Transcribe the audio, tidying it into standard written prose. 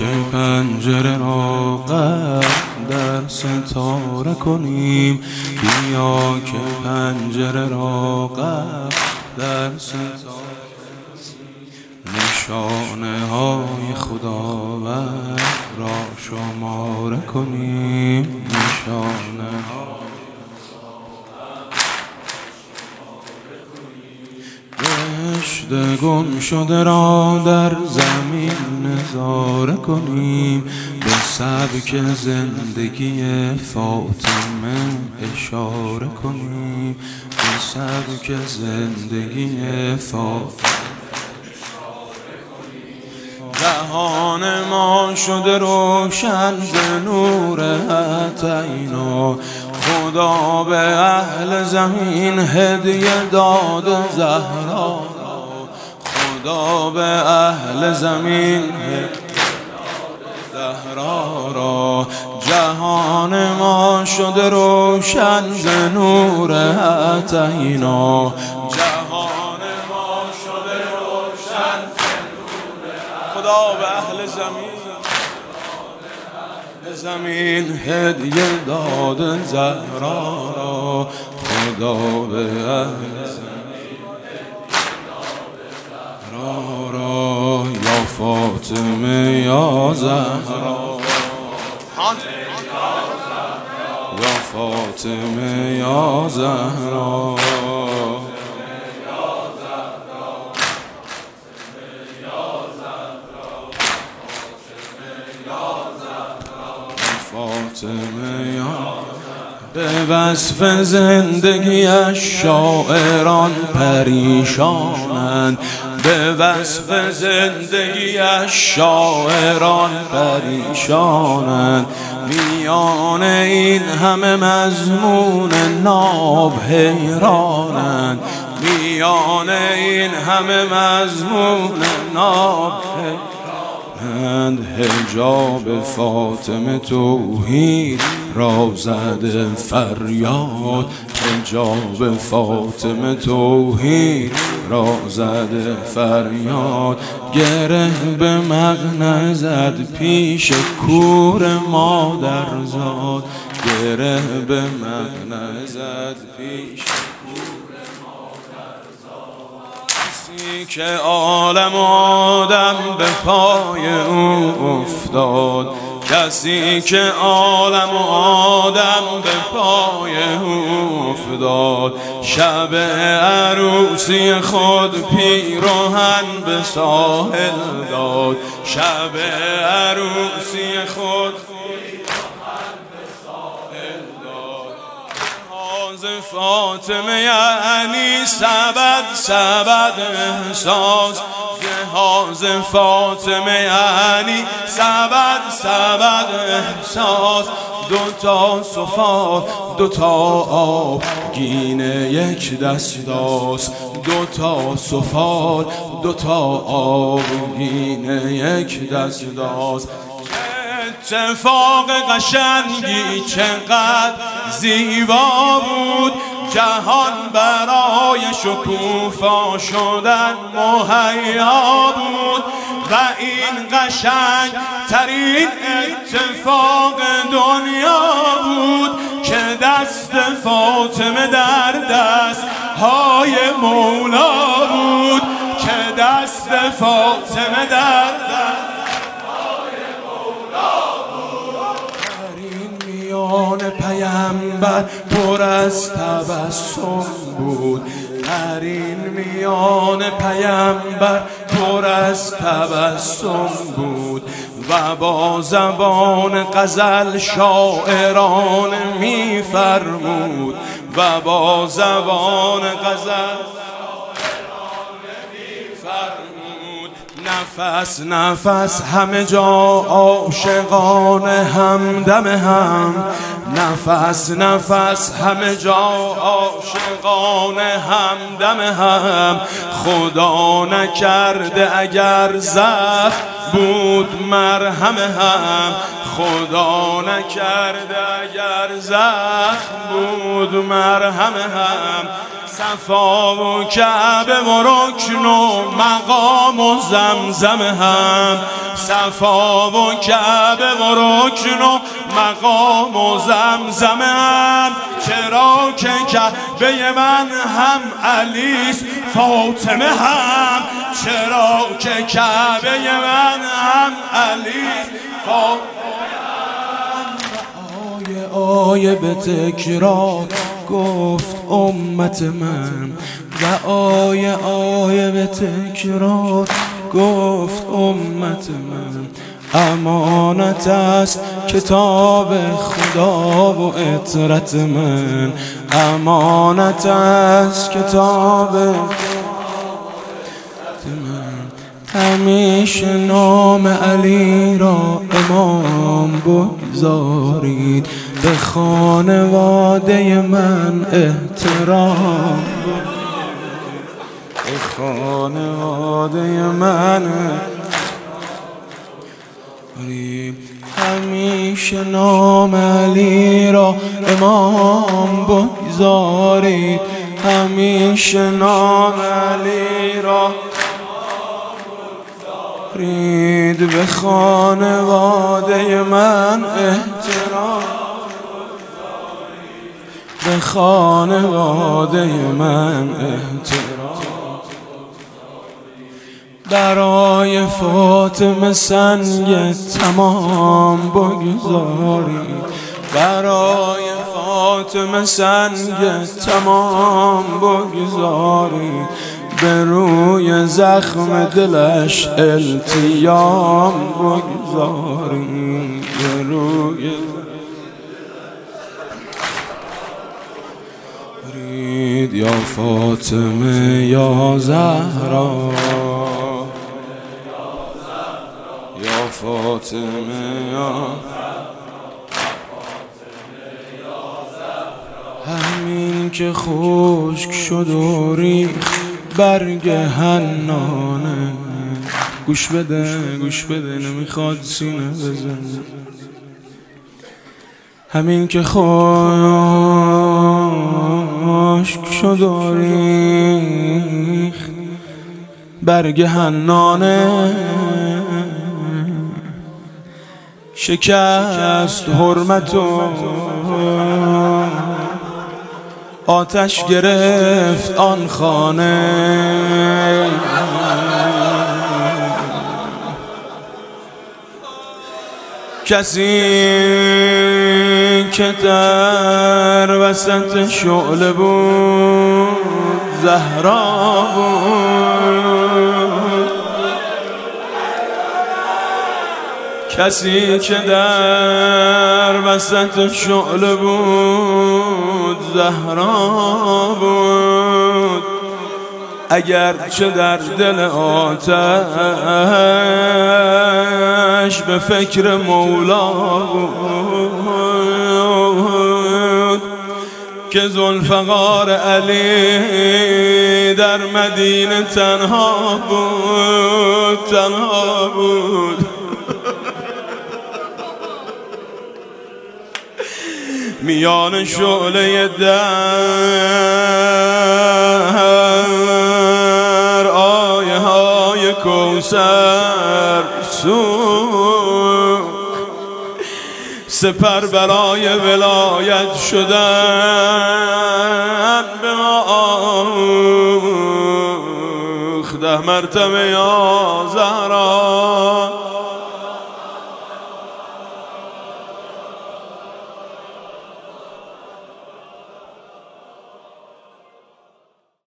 که پنجره را قد در ستاره کنیم، بیا که پنجره را قد در ستاره نشانه های خداوند را شماره کنیم، نشانه های دشت گم شده را در زمین نظاره کنیم، به سبک زندگی فاطمه اشاره کنیم، به سبک زندگی فاطمه. جهان ما شده روشن ز نور عطینا، خدا به اهل زمین هدیه داد زهرا، خدا به اهل زمین زهرا را. جهان ما شده روشن ز نور عطینا، جهان ما شده روشن ز نور خدا به اهل زمین هدیه داد زهرا را، خدا به اهل زمین زهرا را. یا فاطمه یا زهرا، یا فاطمه یا زهرا، فاطمه یا. به وصف زندگیش شاعران پریشانند، به وصف زندگیش شاعران پریشانند، میان این همه مضمون ناب حیرانند، میان این همه مضمون ناب حیرانند. حجاب فاطمه توحید را زده فریاد، حجاب فاطمه توحید را زده فریاد، گره به مغنه زد پیش کور مادرزاد، گره به مغنه زد پیش که عالم آدم به پای او افتاد، کسی که عالم آدم به پای او افتاد، شب عروسی خود پیراهن به ساحل داد، شب عروسی خود فاطمه یعنی سبد احساس، جهاز فاطمه یعنی سبد احساس، دوتا صفات دوتا آبگینه یک دستاست، دوتا صفات دوتا آبگینه یک دستاست. اتفاق قشنگی چقدر زیبا بود، جهان برای شکوفا شدن مهیا بود، و این قشنگ ترین اتفاق دنیا بود که دست فاطمه در دست های مولا بود، که دست فاطمه در دست میان پیامبر پر از تبسم بود، در این میان پیامبر پر از تبسم بود، و با زبان غزل شاعران میفرمود، و با زبان غزل نفس نفس همه جا عاشقان همدم هم، نفس نفس همه جا عاشقان همدم هم، خدا نکرده اگر زخم بود مرهم هم، خدا نکرده اگر زخم بود مرهم هم، صفا و کعبه و رکن و مقام و زمزم هم، صفا و کعبه و رکن و مقام و زمزم هم. چرا که کعبه من هم علیست فاطمه هم، چرا که کعبه من هم علیست فاطمه هم. آیه به تکرار گفت امت من، و آیه به تکرار گفت امت من. امانت است کتاب خدا و اطرت من، امانت است کتاب من. همیشه نام علی را امام بگذارید، به خانواده من احترام، به خانواده من همیشه نام علی را امام بگذارید، همیشه نام علی را رید، به خانواده من احترام، به خانواده من احترام. برای فاطمه سنگ تمام بگذارید، برای فاطمه سنگ تمام بگذارید، به روی زخم دلش التیام بگذارید، به روی رید. یا فاطمه یا زهرا، یا فاطمه یا همین که خشک شد و ریخت برگ حنانه. گوش بده گوش بده نمیخواد سینه بزنه. همین که خشک شد و ریخت برگ حنانه، شکست حرمت و آتش گرفت آن خانه. کسی که در وسط شعله بود زهرا بود، کسی که در وسط شعله بود زهرا بود. اگرچه در دل آتش به فکر مولا بود، که ذوالفقار علی در مدینه تنها بود، تنها بود. میان شعله در آیه های کوثر سوخت، سپر برای ولایت شدن به ما آموخت. 10 مرتبه یا زهرا